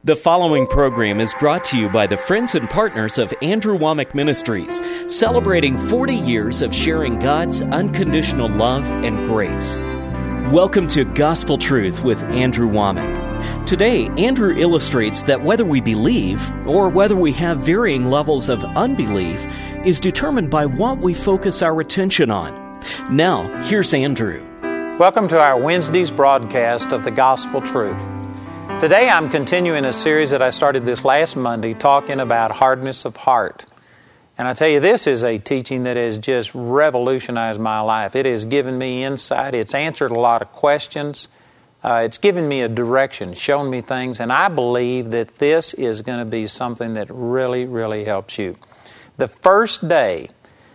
The following program is brought to you by the friends and partners of Andrew Wommack Ministries, celebrating 40 years of sharing God's unconditional love and grace. Welcome to Gospel Truth with Andrew Wommack. Today, Andrew illustrates that whether we believe or whether we have varying levels of unbelief is determined by what we focus our attention on. Now, here's Andrew. Welcome to our Wednesday's broadcast of the Gospel Truth. Today I'm continuing a series that I started this last Monday talking about hardness of heart. And I tell you, this is a teaching that has just revolutionized my life. It has given me insight. It's answered a lot of questions. It's given me a direction, shown me things. And I believe that this is going to be something that really, really helps you. The first day,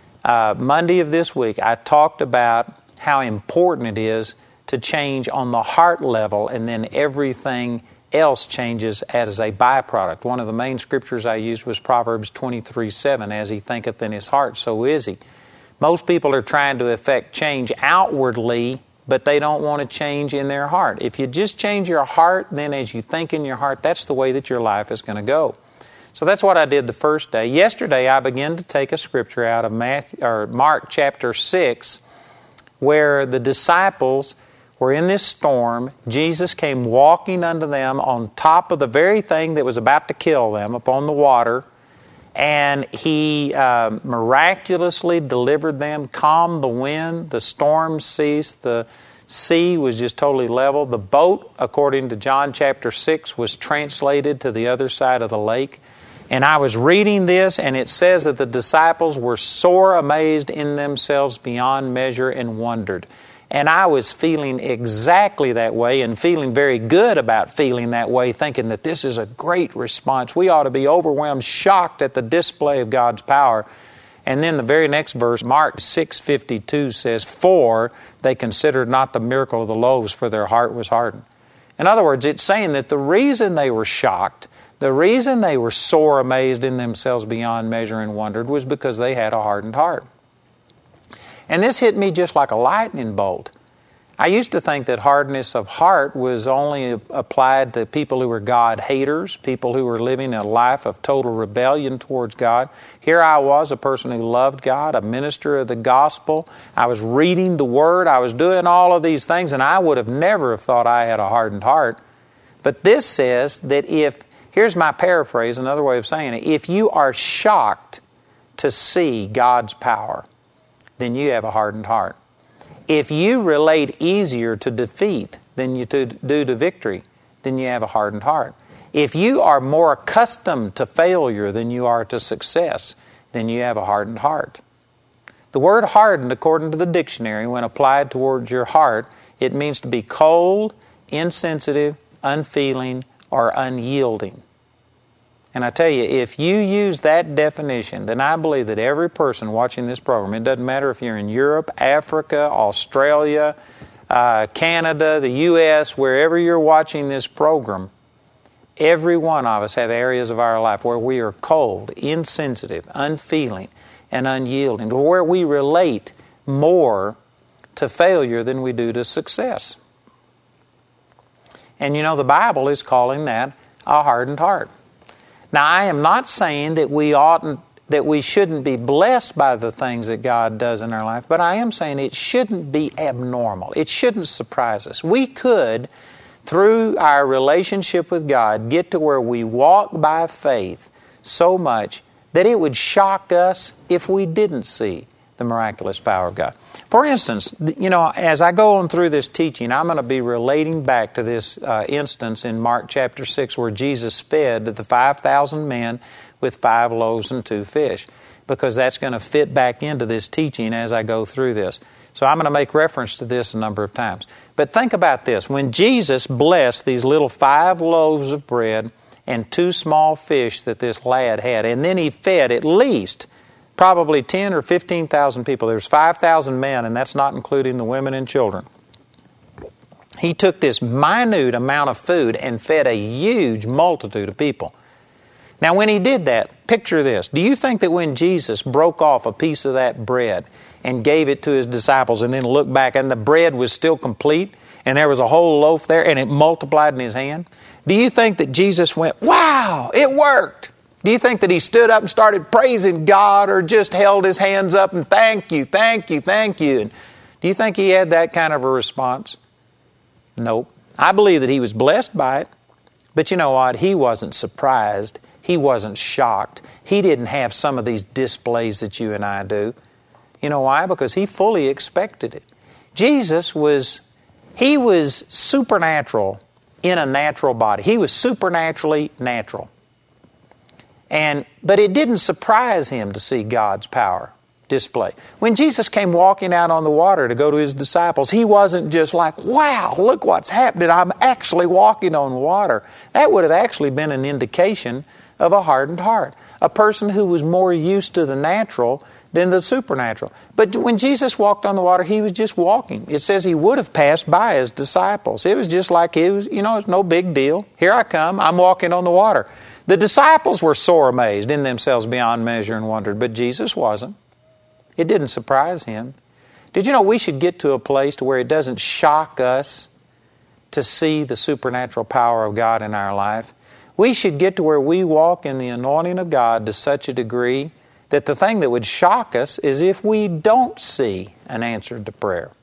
Monday of this week, I talked about how important it is to change on the heart level, and then everything else changes as a byproduct. One of the main scriptures I used was Proverbs 23:7, as he thinketh in his heart, so is he. Most people are trying to effect change outwardly, but they don't want to change in their heart. If you just change your heart, then as you think in your heart, that's the way that your life is going to go. So that's what I did the first day. Yesterday, I began to take a scripture out of Mark chapter 6, where the disciples were in this storm. Jesus came walking unto them on top of the very thing that was about to kill them, upon the water, and He miraculously delivered them, calmed the wind, the storm ceased, the sea was just totally level. The boat, according to John chapter 6, was translated to the other side of the lake. And I was reading this, and it says that the disciples were sore amazed in themselves beyond measure and wondered. And I was feeling exactly that way and feeling very good about feeling that way, thinking that this is a great response. We ought to be overwhelmed, shocked at the display of God's power. And then the very next verse, Mark 6:52 says, "For they considered not the miracle of the loaves, for their heart was hardened." In other words, it's saying that the reason they were shocked, the reason they were sore amazed in themselves beyond measure and wondered, was because they had a hardened heart. And this hit me just like a lightning bolt. I used to think that hardness of heart was only applied to people who were God haters, people who were living a life of total rebellion towards God. Here I was, a person who loved God, a minister of the gospel. I was reading the Word. I was doing all of these things, and I would have never have thought I had a hardened heart. But this says that here's my paraphrase, another way of saying it, if you are shocked to see God's power, then you have a hardened heart. If you relate easier to defeat than you do to victory, then you have a hardened heart. If you are more accustomed to failure than you are to success, then you have a hardened heart. The word hardened, according to the dictionary, when applied towards your heart, it means to be cold, insensitive, unfeeling, or unyielding. And I tell you, if you use that definition, then I believe that every person watching this program, it doesn't matter if you're in Europe, Africa, Australia, Canada, the U.S., wherever you're watching this program, every one of us have areas of our life where we are cold, insensitive, unfeeling, and unyielding, where we relate more to failure than we do to success. And you know, the Bible is calling that a hardened heart. Now, I am not saying that we shouldn't be blessed by the things that God does in our life, but I am saying it shouldn't be abnormal. It shouldn't surprise us. We could, through our relationship with God, get to where we walk by faith so much that it would shock us if we didn't see the miraculous power of God. For instance, you know, as I go on through this teaching, I'm going to be relating back to this instance in Mark chapter 6 where Jesus fed the 5,000 men with 5 loaves and 2 fish, because that's going to fit back into this teaching as I go through this. So I'm going to make reference to this a number of times. But think about this. When Jesus blessed these little 5 loaves of bread and 2 small fish that this lad had, and then he fed at least probably 10 or 15,000 people. There's 5,000 men, and that's not including the women and children. He took this minute amount of food and fed a huge multitude of people. Now, when he did that, picture this. Do you think that when Jesus broke off a piece of that bread and gave it to his disciples and then looked back and the bread was still complete and there was a whole loaf there and it multiplied in his hand? Do you think that Jesus went, wow, it worked? Do you think that he stood up and started praising God or just held his hands up and thank you, thank you, thank you? And do you think he had that kind of a response? Nope. I believe that he was blessed by it. But you know what? He wasn't surprised. He wasn't shocked. He didn't have some of these displays that you and I do. You know why? Because he fully expected it. Jesus was supernatural in a natural body. He was supernaturally natural. But it didn't surprise him to see God's power display. When Jesus came walking out on the water to go to his disciples, he wasn't just like, wow, look what's happening. I'm actually walking on water. That would have actually been an indication of a hardened heart. A person who was more used to the natural than the supernatural. But when Jesus walked on the water, he was just walking. It says he would have passed by his disciples. It was just like, it's no big deal. Here I come. I'm walking on the water. The disciples were sore amazed in themselves beyond measure and wondered, but Jesus wasn't. It didn't surprise him. Did you know we should get to a place to where it doesn't shock us to see the supernatural power of God in our life? We should get to where we walk in the anointing of God to such a degree that the thing that would shock us is if we don't see an answer to prayer.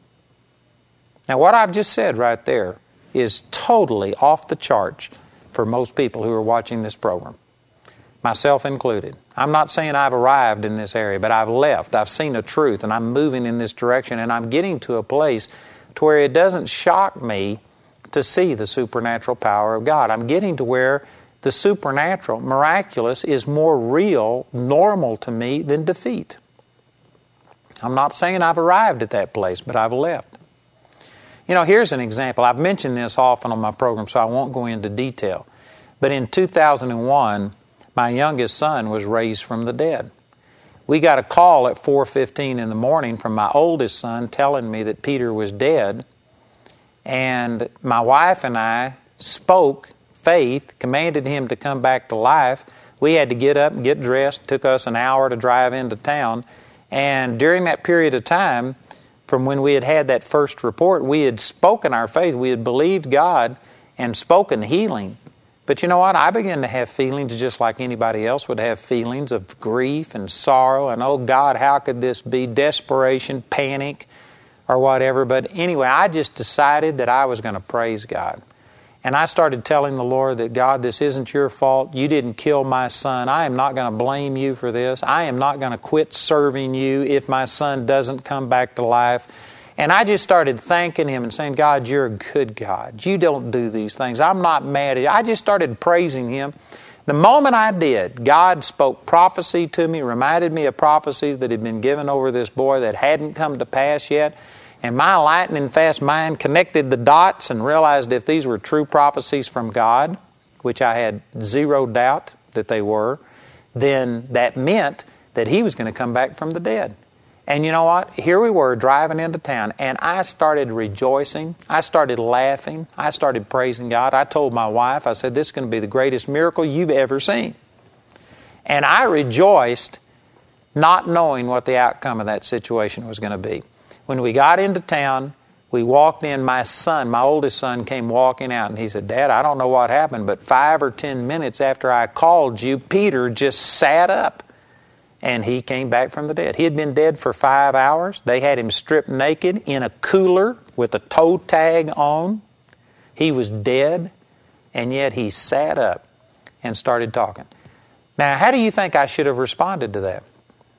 Now, what I've just said right there is totally off the charts for most people who are watching this program, myself included. I'm not saying I've arrived in this area, but I've left. I've seen a truth, and I'm moving in this direction, and I'm getting to a place to where it doesn't shock me to see the supernatural power of God. I'm getting to where the supernatural, miraculous, is more real, normal to me than defeat. I'm not saying I've arrived at that place, but I've left. Here's an example. I've mentioned this often on my program, so I won't go into detail. But in 2001, my youngest son was raised from the dead. We got a call at 4:15 in the morning from my oldest son telling me that Peter was dead. And my wife and I spoke faith, commanded him to come back to life. We had to get up and get dressed. It took us an hour to drive into town. And during that period of time, from when we had that first report, we had spoken our faith. We had believed God and spoken healing. But you know what? I began to have feelings just like anybody else would have, feelings of grief and sorrow and, oh God, how could this be? Desperation, panic, or whatever. But anyway, I just decided that I was going to praise God. And I started telling the Lord that, God, this isn't your fault. You didn't kill my son. I am not going to blame you for this. I am not going to quit serving you if my son doesn't come back to life. And I just started thanking him and saying, God, you're a good God. You don't do these things. I'm not mad at you. I just started praising him. The moment I did, God spoke prophecy to me, reminded me of prophecies that had been given over this boy that hadn't come to pass yet. And my lightning fast mind connected the dots and realized if these were true prophecies from God, which I had zero doubt that they were, then that meant that he was going to come back from the dead. And you know what? Here we were driving into town, and I started rejoicing. I started laughing. I started praising God. I told my wife, I said, this is going to be the greatest miracle you've ever seen. And I rejoiced not knowing what the outcome of that situation was going to be. When we got into town, we walked in. My son, my oldest son, came walking out, and he said, Dad, I don't know what happened, but 5 or 10 minutes after I called you, Peter just sat up, and he came back from the dead. He had been dead for 5 hours. They had him stripped naked in a cooler with a toe tag on. He was dead, and yet he sat up and started talking. Now, how do you think I should have responded to that?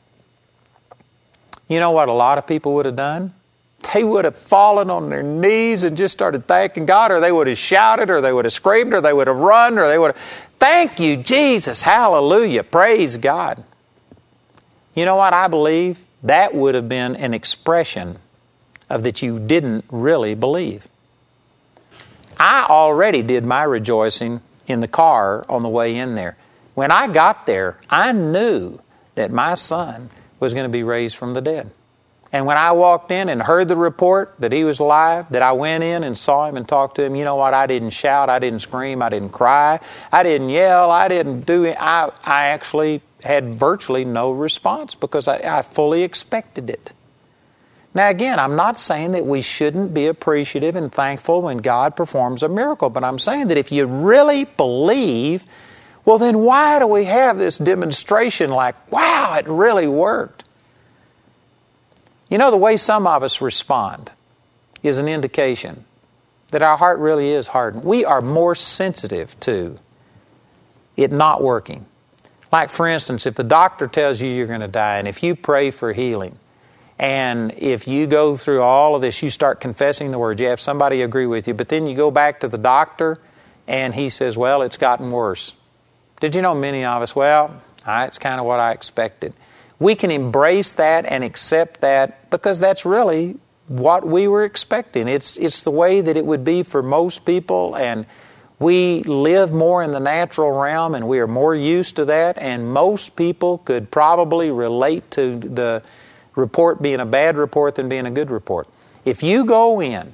You know what a lot of people would have done? They would have fallen on their knees and just started thanking God, or they would have shouted, or they would have screamed, or they would have run, or they would have, thank you, Jesus, hallelujah, praise God. You know what I believe? That would have been an expression of that you didn't really believe. I already did my rejoicing in the car on the way in there. When I got there, I knew that my son was going to be raised from the dead. And when I walked in and heard the report that he was alive, that I went in and saw him and talked to him, you know what? I didn't shout, I didn't scream, I didn't cry, I didn't yell, I didn't do it. I actually had virtually no response because I fully expected it. Now again, I'm not saying that we shouldn't be appreciative and thankful when God performs a miracle, but I'm saying that if you really believe, well then why do we have this demonstration like, wow, it really worked? You know, the way some of us respond is an indication that our heart really is hardened. We are more sensitive to it not working. Like for instance, if the doctor tells you you're going to die, and if you pray for healing, and if you go through all of this, you start confessing the word, you have somebody agree with you, but then you go back to the doctor and he says, well, it's gotten worse. Did you know many of us, well, it's kind of what I expected. We can embrace that and accept that because that's really what we were expecting. It's the way that it would be for most people, and we live more in the natural realm and we are more used to that, and most people could probably relate to the report being a bad report than being a good report. If you go in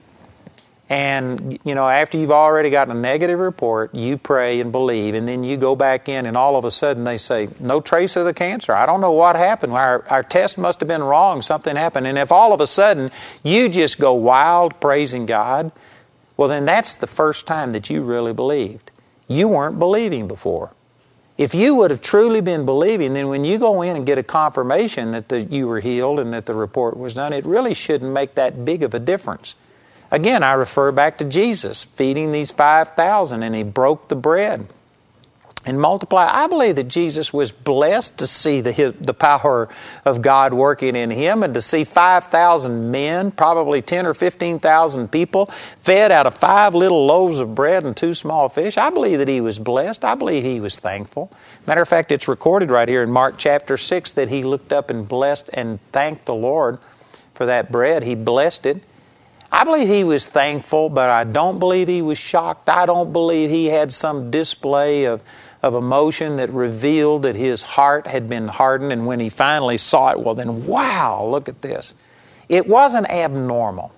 and, after you've already gotten a negative report, you pray and believe, and then you go back in and all of a sudden they say, no trace of the cancer. I don't know what happened. Our test must have been wrong. Something happened. And if all of a sudden you just go wild praising God, well then that's the first time that you really believed. You weren't believing before. If you would have truly been believing, then when you go in and get a confirmation that you were healed and that the report was done, it really shouldn't make that big of a difference. Again, I refer back to Jesus feeding these 5,000, and He broke the bread and multiplied. I believe that Jesus was blessed to see the power of God working in Him, and to see 5,000 men, probably 10 or 15,000 people, fed out of 5 little loaves of bread and 2 small fish. I believe that He was blessed. I believe He was thankful. Matter of fact, it's recorded right here in Mark chapter 6 that He looked up and blessed and thanked the Lord for that bread. He blessed it. I believe He was thankful, but I don't believe He was shocked. I don't believe He had some display of emotion that revealed that His heart had been hardened, and when He finally saw it, well then, wow, look at this. It wasn't abnormal.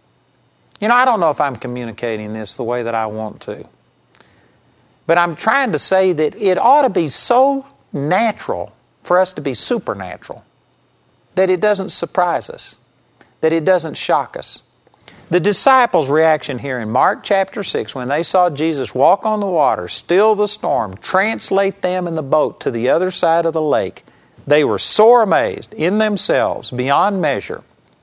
I don't know if I'm communicating this the way that I want to, but I'm trying to say that it ought to be so natural for us to be supernatural that it doesn't surprise us, that it doesn't shock us. The disciples' reaction here in Mark chapter 6, when they saw Jesus walk on the water, still the storm, translate them in the boat to the other side of the lake, they were sore amazed in themselves beyond measure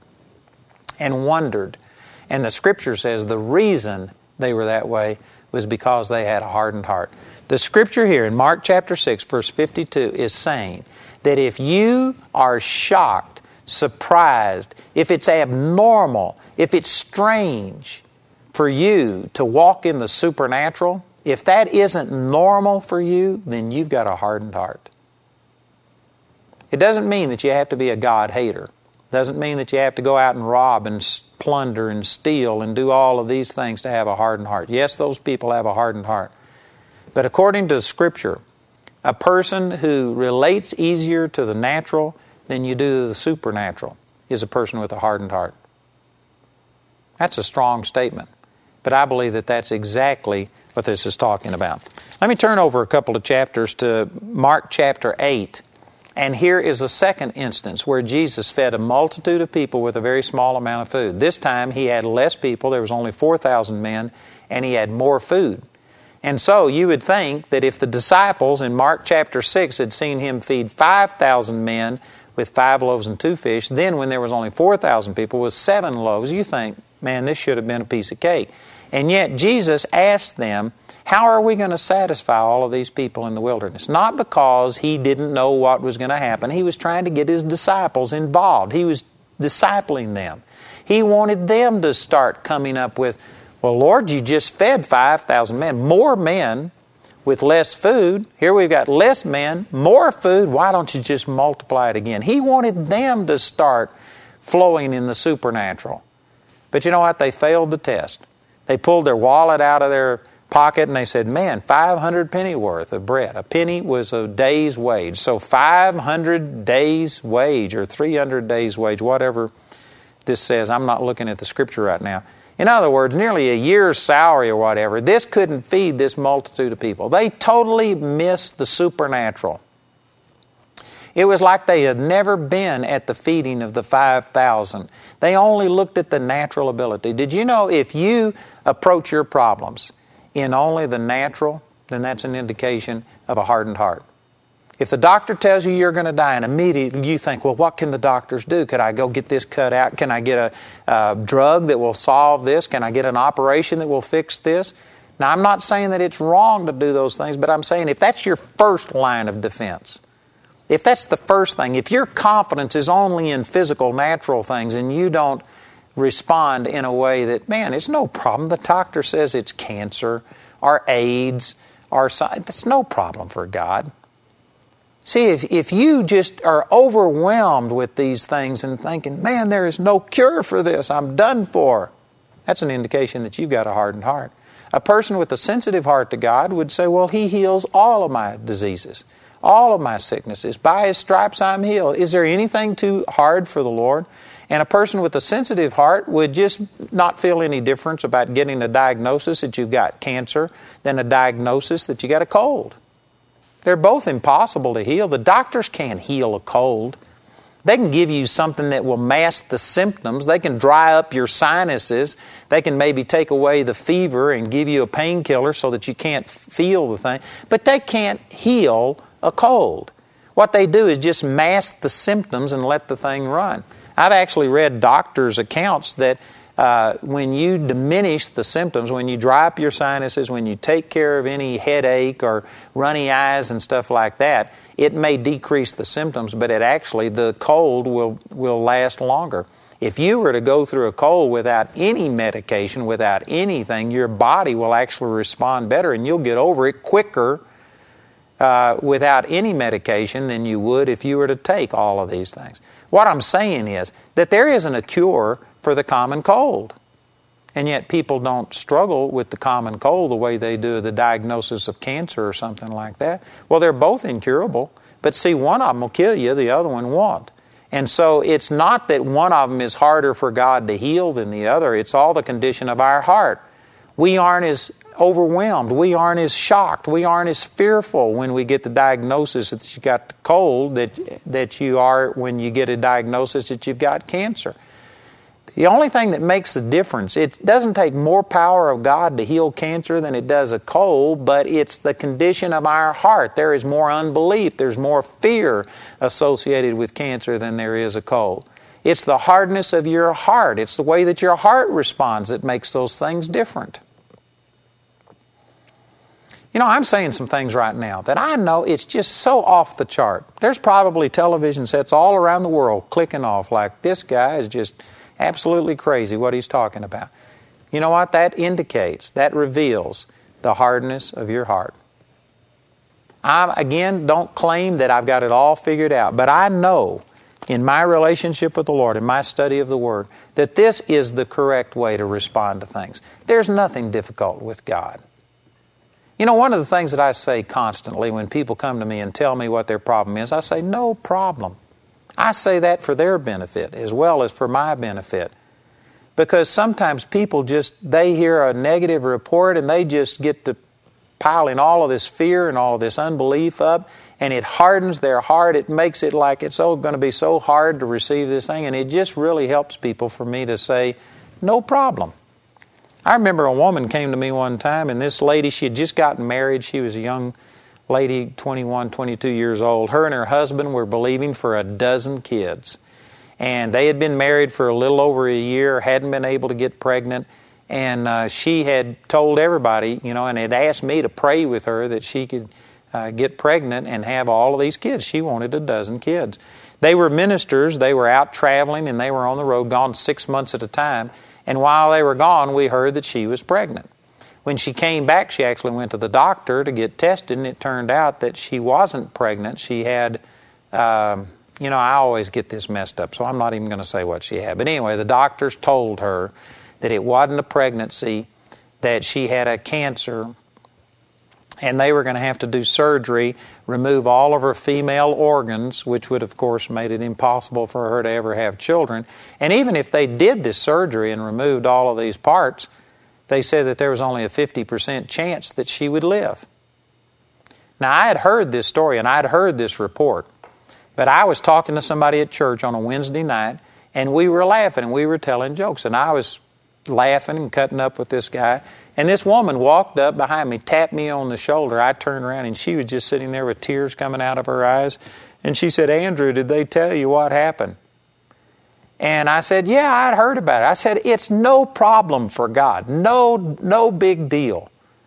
and wondered. And the Scripture says the reason they were that way was because they had a hardened heart. The Scripture here in Mark chapter 6, verse 52 is saying that if you are shocked, surprised, if it's abnormal, if it's strange for you to walk in the supernatural, if that isn't normal for you, then you've got a hardened heart. It doesn't mean that you have to be a God hater. It doesn't mean that you have to go out and rob and plunder and steal and do all of these things to have a hardened heart. Yes, those people have a hardened heart. But according to Scripture, a person who relates easier to the natural than you do to the supernatural is a person with a hardened heart. That's a strong statement, but I believe that that's exactly what this is talking about. Let me turn over a couple of chapters to Mark chapter 8, and here is a second instance where Jesus fed a multitude of people with a very small amount of food. This time He had less people. There was only 4,000 men, and He had more food. And so you would think that if the disciples in Mark chapter 6 had seen Him feed 5,000 men with 5 loaves and 2 fish, then when there was only 4,000 people with 7 loaves, you think, man, this should have been a piece of cake. And yet Jesus asked them, how are we going to satisfy all of these people in the wilderness? Not because He didn't know what was going to happen. He was trying to get His disciples involved. He was discipling them. He wanted them to start coming up with, well, Lord, you just fed 5,000 men. More men with less food. Here we've got less men, more food. Why don't you just multiply it again? He wanted them to start flowing in the supernatural. But you know what? They failed the test. They pulled their wallet out of their pocket and they said, man, 500 penny worth of bread. A penny was a day's wage. So 500 days' wage or 300 days' wage, whatever this says. I'm not looking at the Scripture right now. In other words, nearly a year's salary or whatever. This couldn't feed this multitude of people. They totally missed the supernatural. It was like they had never been at the feeding of the 5,000. They only looked at the natural ability. Did you know if you approach your problems in only the natural, then that's an indication of a hardened heart? If the doctor tells you you're going to die and immediately you think, well, what can the doctors do? Could I go get this cut out? Can I get a drug that will solve this? Can I get an operation that will fix this? Now, I'm not saying that it's wrong to do those things, but I'm saying if that's your first line of defense, if that's the first thing, if your confidence is only in physical, natural things and you don't respond in a way that, man, it's no problem. The doctor says it's cancer or AIDS or something. That's no problem for God. See, if you just are overwhelmed with these things and thinking, man, there is no cure for this, I'm done for, that's an indication that you've got a hardened heart. A person with a sensitive heart to God would say, well, He heals all of my diseases, all of my sicknesses. By His stripes I'm healed. Is there anything too hard for the Lord? And a person with a sensitive heart would just not feel any difference about getting a diagnosis that you've got cancer than a diagnosis that you got a cold. They're both impossible to heal. The doctors can't heal a cold. They can give you something that will mask the symptoms. They can dry up your sinuses. They can maybe take away the fever and give you a painkiller so that you can't feel the thing. But they can't heal a cold. What they do is just mask the symptoms and let the thing run. I've actually read doctors' accounts that when you diminish the symptoms, when you dry up your sinuses, when you take care of any headache or runny eyes and stuff like that, it may decrease the symptoms, but the cold will last longer. If you were to go through a cold without any medication, without anything, your body will actually respond better and you'll get over it quicker without any medication than you would if you were to take all of these things. What I'm saying is that there isn't a cure for the common cold. And yet people don't struggle with the common cold the way they do the diagnosis of cancer or something like that. Well, they're both incurable. But see, one of them will kill you, the other one won't. And so it's not that one of them is harder for God to heal than the other. It's all the condition of our heart. We aren't as overwhelmed. We aren't as shocked. We aren't as fearful when we get the diagnosis that you got the cold that you are when you get a diagnosis that you've got cancer. The only thing that makes the difference, it doesn't take more power of God to heal cancer than it does a cold, but it's the condition of our heart. There is more unbelief. There's more fear associated with cancer than there is a cold. It's the hardness of your heart. It's the way that your heart responds that makes those things different. You know, I'm saying some things right now that I know it's just so off the chart. There's probably television sets all around the world clicking off like, this guy is just absolutely crazy what he's talking about. You know what? That indicates, that reveals the hardness of your heart. I, again, don't claim that I've got it all figured out, but I know in my relationship with the Lord, in my study of the Word, that this is the correct way to respond to things. There's nothing difficult with God. You know, one of the things that I say constantly when people come to me and tell me what their problem is, I say, no problem. I say that for their benefit as well as for my benefit. Because sometimes people they hear a negative report and they just get to piling all of this fear and all of this unbelief up, and it hardens their heart. It makes it like it's going to be so hard to receive this thing, and it just really helps people for me to say, no problem. I remember a woman came to me one time, and this lady, she had just gotten married. She was a young lady, 21, 22 years old. Her and her husband were believing for 12 kids. And they had been married for a little over a year, hadn't been able to get pregnant. And she had told everybody, and had asked me to pray with her that she could get pregnant and have all of these kids. She wanted 12 kids. They were ministers. They were out traveling, and they were on the road, gone 6 months at a time. And while they were gone, we heard that she was pregnant. When she came back, she actually went to the doctor to get tested, and it turned out that she wasn't pregnant. She had, I always get this messed up, so I'm not even going to say what she had. But anyway, the doctors told her that it wasn't a pregnancy, that she had a cancer, and they were going to have to do surgery, remove all of her female organs, which would, of course, made it impossible for her to ever have children. And even if they did this surgery and removed all of these parts, they said that there was only a 50% chance that she would live. Now, I had heard this story and I had heard this report. But I was talking to somebody at church on a Wednesday night, and we were laughing, and we were telling jokes. And I was laughing and cutting up with this guy. And this woman walked up behind me, tapped me on the shoulder. I turned around, and she was just sitting there with tears coming out of her eyes. And she said, "Andrew, did they tell you what happened?" And I said, "Yeah, I'd heard about it." I said, "It's no problem for God. No big deal."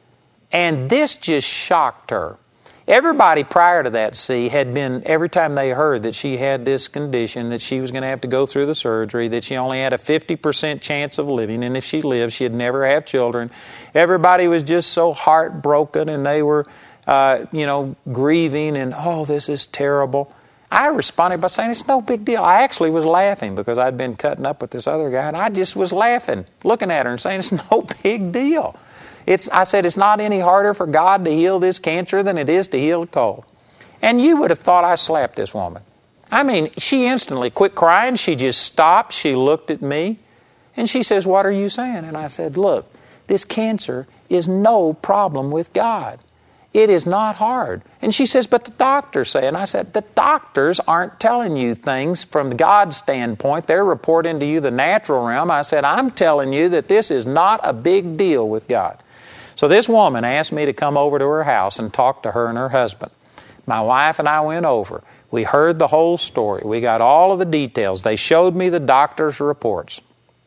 And this just shocked her. Everybody prior to that, had been, every time they heard that she had this condition, that she was going to have to go through the surgery, that she only had a 50% chance of living, and if she lived, she'd never have children. Everybody was just so heartbroken, and they were, grieving, and, "Oh, this is terrible." I responded by saying, "It's no big deal." I actually was laughing because I'd been cutting up with this other guy, and I just was laughing, looking at her and saying, "It's no big deal." I said, "It's not any harder for God to heal this cancer than it is to heal a cold." And you would have thought I slapped this woman. I mean, she instantly quit crying. She just stopped. She looked at me, and she says, "What are you saying?" And I said, "Look, this cancer is no problem with God. It is not hard." And she says, "But the doctors say," and I said, "The doctors aren't telling you things from God's standpoint. They're reporting to you the natural realm." I said, "I'm telling you that this is not a big deal with God." So this woman asked me to come over to her house and talk to her and her husband. My wife and I went over. We heard the whole story. We got all of the details. They showed me the doctor's reports.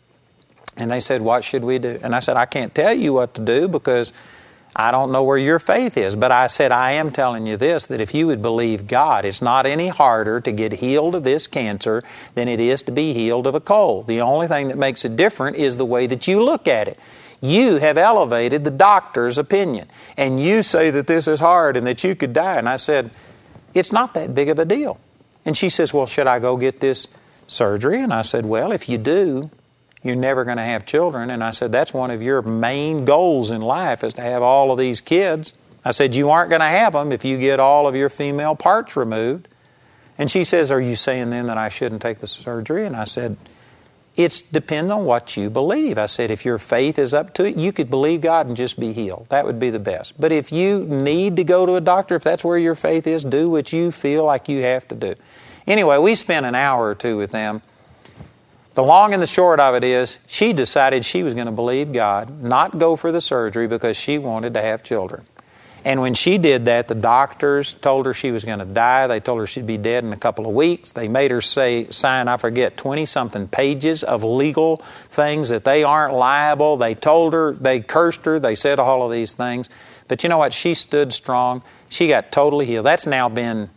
And they said, "What should we do?" And I said, "I can't tell you what to do because I don't know where your faith is." But I said, "I am telling you this, that if you would believe God, it's not any harder to get healed of this cancer than it is to be healed of a cold. The only thing that makes it different is the way that you look at it. You have elevated the doctor's opinion, and you say that this is hard and that you could die." And I said, "It's not that big of a deal." And she says, "Well, should I go get this surgery?" And I said, "Well, if you do, you're never going to have children." And I said, "That's one of your main goals in life, is to have all of these kids." I said, "You aren't going to have them if you get all of your female parts removed." And she says, "Are you saying then that I shouldn't take the surgery?" And I said, "It's depends on what you believe." I said, "If your faith is up to it, you could believe God and just be healed. That would be the best. But if you need to go to a doctor, if that's where your faith is, do what you feel like you have to do." Anyway, we spent an hour or two with them. The long and the short of it is, she decided she was going to believe God, not go for the surgery because she wanted to have children. And when she did that, the doctors told her she was going to die. They told her she'd be dead in a couple of weeks. They made her sign, 20-something pages of legal things that they aren't liable. They told her, they cursed her, they said all of these things. But you know what? She stood strong. She got totally healed. That's now been,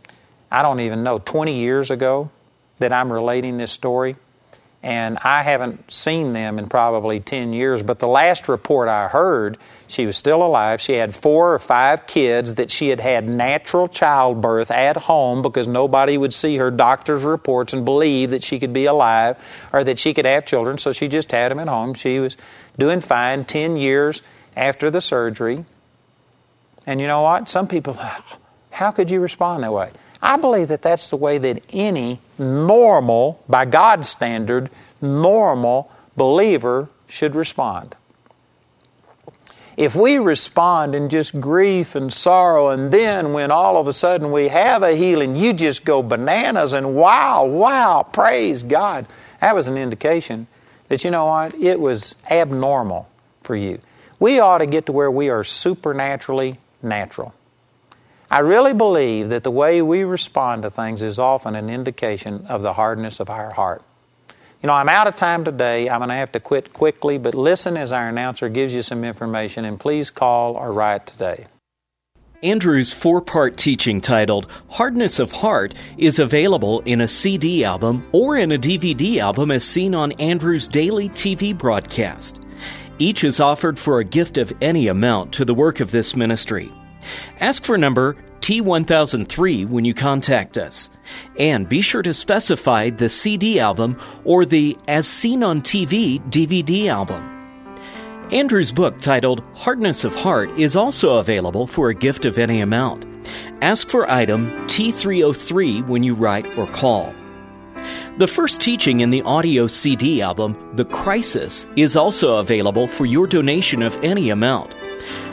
20 years ago that I'm relating this story. And I haven't seen them in probably 10 years. But the last report I heard, she was still alive. She had 4 or 5 kids that she had had natural childbirth at home because nobody would see her doctor's reports and believe that she could be alive or that she could have children. So she just had them at home. She was doing fine 10 years after the surgery. And you know what? Some people, how could you respond that way? I believe that that's the way that any normal, by God's standard, normal believer should respond. If we respond in just grief and sorrow, and then when all of a sudden we have a healing, you just go bananas and wow, praise God. That was an indication that, you know what, it was abnormal for you. We ought to get to where we are supernaturally natural. I really believe that the way we respond to things is often an indication of the hardness of our heart. You know, I'm out of time today. I'm going to have to quit quickly, but listen as our announcer gives you some information, and please call or write today. Andrew's 4-part teaching titled Hardness of Heart is available in a CD album or in a DVD album as seen on Andrew's daily TV broadcast. Each is offered for a gift of any amount to the work of this ministry. Ask for number T1003 when you contact us. And be sure to specify the CD album or the As Seen on TV DVD album. Andrew's book titled Hardness of Heart is also available for a gift of any amount. Ask for item T303 when you write or call. The first teaching in the audio CD album, The Crisis, is also available for your donation of any amount.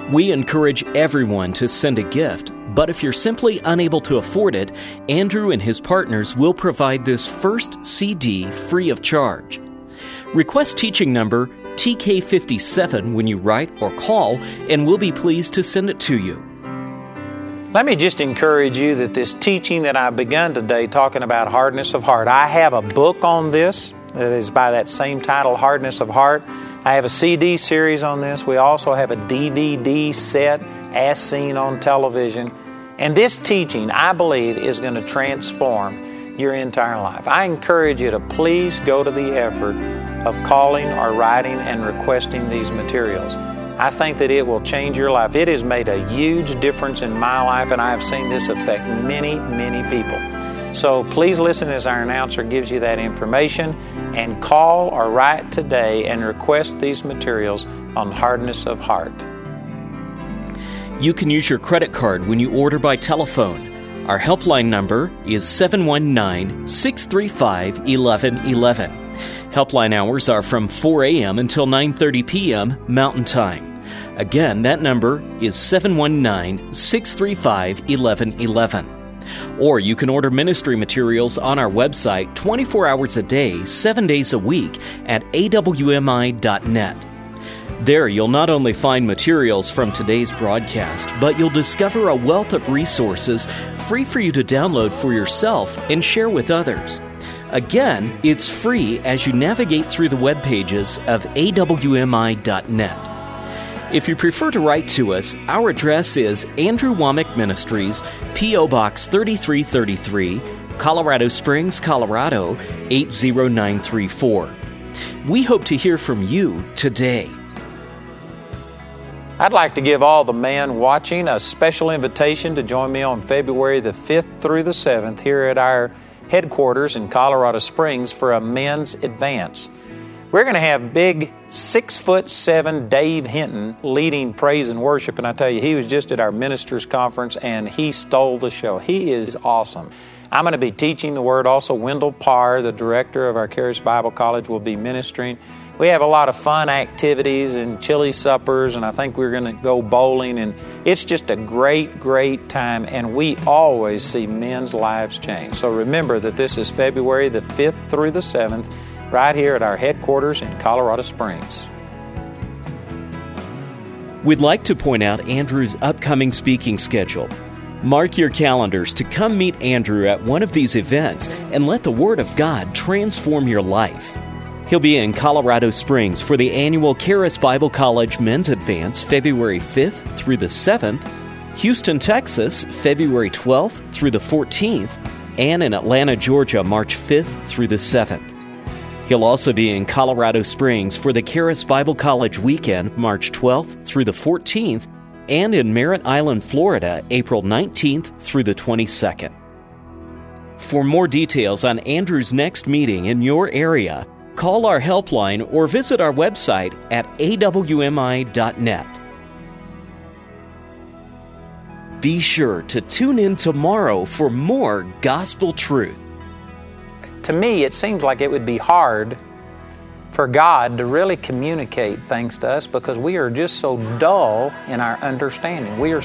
We encourage everyone to send a gift, but if you're simply unable to afford it, Andrew and his partners will provide this first CD free of charge. Request teaching number TK57 when you write or call, and we'll be pleased to send it to you. Let me just encourage you that this teaching that I've begun today, talking about hardness of heart, I have a book on this that is by that same title, Hardness of Heart. I have a CD series on this. We also have a DVD set, As Seen on Television. And this teaching, I believe, is going to transform your entire life. I encourage you to please go to the effort of calling or writing and requesting these materials. I think that it will change your life. It has made a huge difference in my life, and I have seen this affect many, many people. So please listen as our announcer gives you that information, and call or write today and request these materials on hardness of heart. You can use your credit card when you order by telephone. Our helpline number is 719-635-1111. Helpline hours are from 4 a.m. until 9:30 p.m. Mountain Time. Again, that number is 719-635-1111. Or you can order ministry materials on our website 24 hours a day, 7 days a week at awmi.net. There, you'll not only find materials from today's broadcast, but you'll discover a wealth of resources free for you to download for yourself and share with others. Again, it's free as you navigate through the web pages of awmi.net. If you prefer to write to us, our address is Andrew Wommack Ministries, P.O. Box 3333, Colorado Springs, Colorado 80934. We hope to hear from you today. I'd like to give all the men watching a special invitation to join me on February the 5th through the 7th here at our headquarters in Colorado Springs for a men's advance. We're going to have big 6'7" Dave Hinton leading praise and worship, and I tell you, he was just at our ministers conference and he stole the show. He is awesome. I'm going to be teaching the Word. Also, Wendell Parr, the director of our Charis Bible College, will be ministering. We have a lot of fun activities and chili suppers, and I think we're going to go bowling, and it's just a great, great time, and we always see men's lives change. So remember that this is February the 5th through the 7th, right here at our headquarters in Colorado Springs. We'd like to point out Andrew's upcoming speaking schedule. Mark your calendars to come meet Andrew at one of these events and let the Word of God transform your life. He'll be in Colorado Springs for the annual Charis Bible College Men's Advance, February 5th through the 7th, Houston, Texas, February 12th through the 14th, and in Atlanta, Georgia, March 5th through the 7th. He'll also be in Colorado Springs for the Charis Bible College Weekend, March 12th through the 14th, and in Merritt Island, Florida, April 19th through the 22nd. For more details on Andrew's next meeting in your area, call our helpline or visit our website at awmi.net. Be sure to tune in tomorrow for more gospel truth. To me, it seems like it would be hard for God to really communicate things to us because we are just so dull in our understanding. We are